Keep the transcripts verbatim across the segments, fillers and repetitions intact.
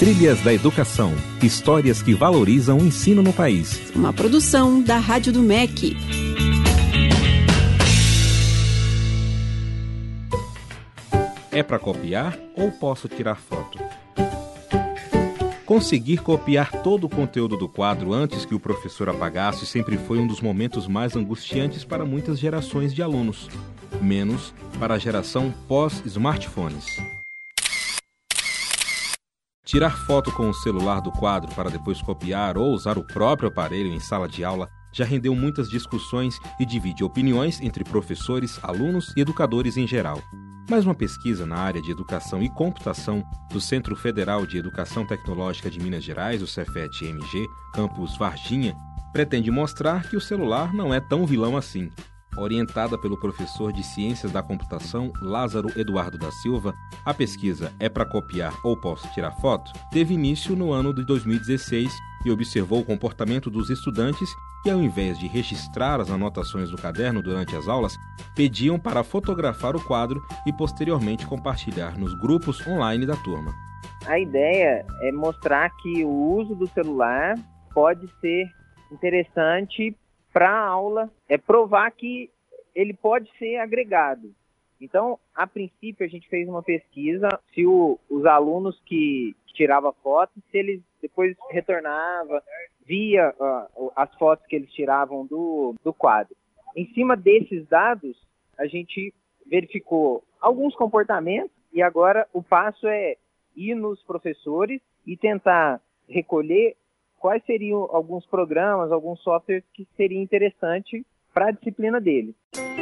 Trilhas da Educação, histórias que valorizam o ensino no país. Uma produção da Rádio do M E C. É para copiar ou posso tirar foto? Conseguir copiar todo o conteúdo do quadro antes que o professor apagasse sempre foi um dos momentos mais angustiantes para muitas gerações de alunos, menos para a geração pós-smartphones. Tirar foto com o celular do quadro para depois copiar ou usar o próprio aparelho em sala de aula já rendeu muitas discussões e divide opiniões entre professores, alunos e educadores em geral. Mas uma pesquisa na área de Educação e Computação do Centro Federal de Educação Tecnológica de Minas Gerais, o Cefet M G, campus Varginha, pretende mostrar que o celular não é tão vilão assim. Orientada pelo professor de Ciências da Computação Lázaro Eduardo da Silva, a pesquisa É para copiar ou posso tirar foto? Teve início no ano de dois mil e dezesseis e observou o comportamento dos estudantes que, ao invés de registrar as anotações do caderno durante as aulas, pediam para fotografar o quadro e posteriormente compartilhar nos grupos online da turma. A ideia é mostrar que o uso do celular pode ser interessante para a aula, é provar que ele pode ser agregado. Então, a princípio, a gente fez uma pesquisa se o, os alunos que tiravam fotos, se eles depois retornavam, via uh, as fotos que eles tiravam do, do quadro. Em cima desses dados, a gente verificou alguns comportamentos e agora o passo é ir nos professores e tentar recolher quais seriam alguns programas, alguns softwares que seria interessante para a disciplina dele.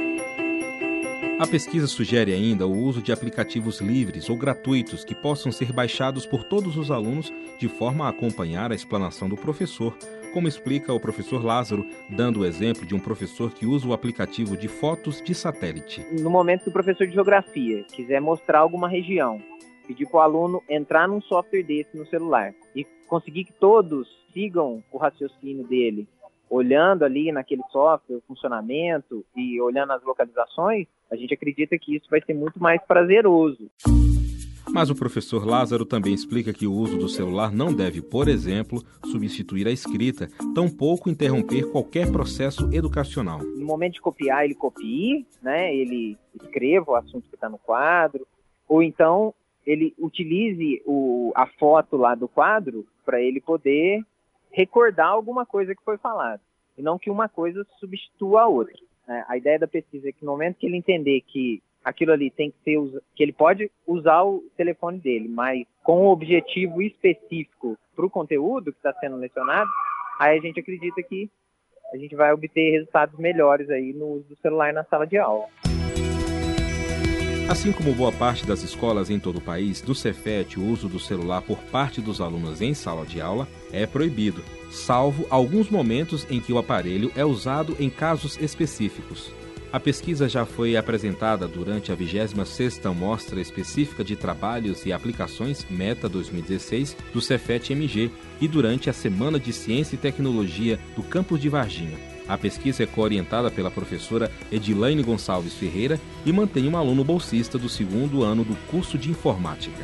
A pesquisa sugere ainda o uso de aplicativos livres ou gratuitos que possam ser baixados por todos os alunos de forma a acompanhar a explanação do professor, como explica o professor Lázaro, dando o exemplo de um professor que usa o aplicativo de fotos de satélite. No momento que o professor de geografia quiser mostrar alguma região, pedir para o aluno entrar num software desse no celular e conseguir que todos sigam o raciocínio dele, olhando ali naquele software, o funcionamento e olhando as localizações, a gente acredita que isso vai ser muito mais prazeroso. Mas o professor Lázaro também explica que o uso do celular não deve, por exemplo, substituir a escrita, tampouco interromper qualquer processo educacional. No momento de copiar, ele copie, né? Ele escreva o assunto que está no quadro, ou então ele utilize o, a foto lá do quadro para ele poder recordar alguma coisa que foi falada, e não que uma coisa substitua a outra. É, a ideia da pesquisa é que no momento que ele entender que aquilo ali tem que ser, que ele pode usar o telefone dele, mas com um objetivo específico para o conteúdo que está sendo lecionado, aí a gente acredita que a gente vai obter resultados melhores aí no uso do celular na sala de aula. Assim como boa parte das escolas em todo o país, do Cefet, o uso do celular por parte dos alunos em sala de aula é proibido, salvo alguns momentos em que o aparelho é usado em casos específicos. A pesquisa já foi apresentada durante a vigésima sexta Mostra Específica de Trabalhos e Aplicações Meta dois mil e dezesseis do Cefet M G e durante a Semana de Ciência e Tecnologia do campus de Varginha. A pesquisa é coorientada pela professora Edilaine Gonçalves Ferreira e mantém um aluno bolsista do segundo ano do curso de Informática.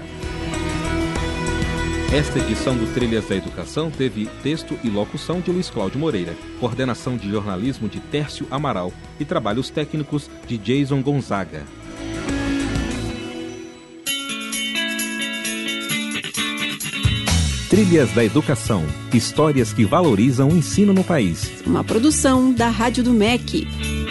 Esta edição do Trilhas da Educação teve texto e locução de Luiz Cláudio Moreira, coordenação de jornalismo de Tércio Amaral e trabalhos técnicos de Jason Gonzaga. Trilhas da Educação, histórias que valorizam o ensino no país. Uma produção da Rádio do M E C.